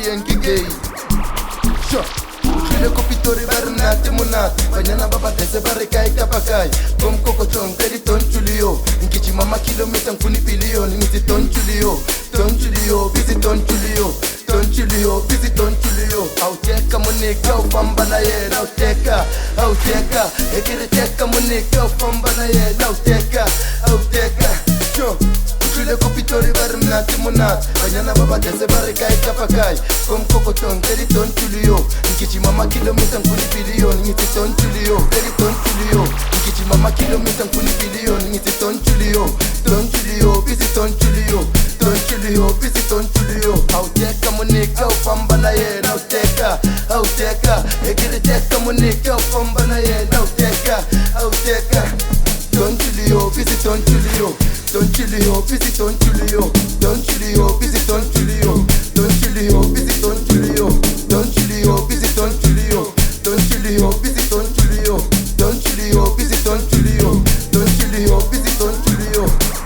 rien gay. Sure. Le copitori barnate monat banyana baba tese barikai kapakai kom koko chong kedi ton chulio nkichi mama kilomita mfuni billion ngiti ton chulio busy ton chulio busy ton chulio auteka monika ufamba na ye auteka ekire teka monika ufamba na ye auteka sure. Le copitori barnate monat banyana baba tese barikai kapakai kom koko chong kedi ton chulio nkichi mama kilomita mfuni billion ngiti ton chulio nkichi mama kilomita mfuni billion ngiti ton chulio busy ton chulio busy ton chulio auteka monika ufamba na ye auteka ekire teka monika ufamba na ye auteka ton chulio busy ton chulio busy ton chulio busy ton chulio busy ton chulio busy ton chulio busy ton chulio busy ton chulio busy ton chulio.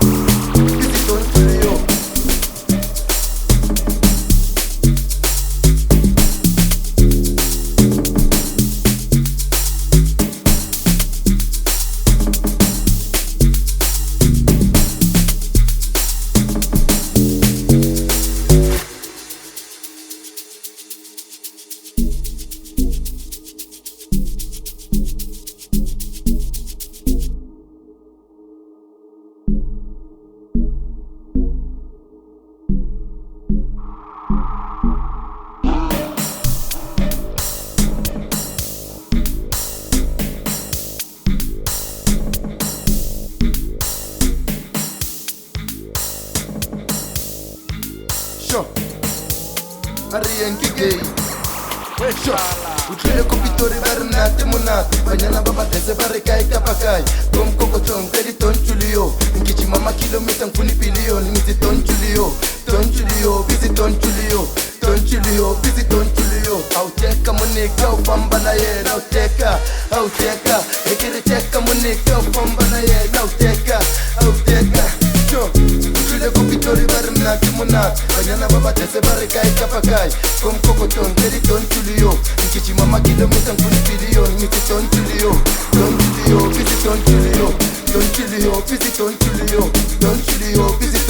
Rien gay. Le copitori barnate monat banyana baba tese barikai kapakai kom koko chong kedi ton chulio nkichi mama kilomita mfuni billion ngiti ton chulio busy ton chulio busy ton chulio auteka monika ufamba na ye auteka ekire teka monika ufamba na ye auteka sure. Le copitori barnate monat banyana baba tese barikai kapakai kom koko chong kedi ton chulio nkichi mama kilomita mfuni billion ngiti ton chulio busy ton chulio busy ton chulio busy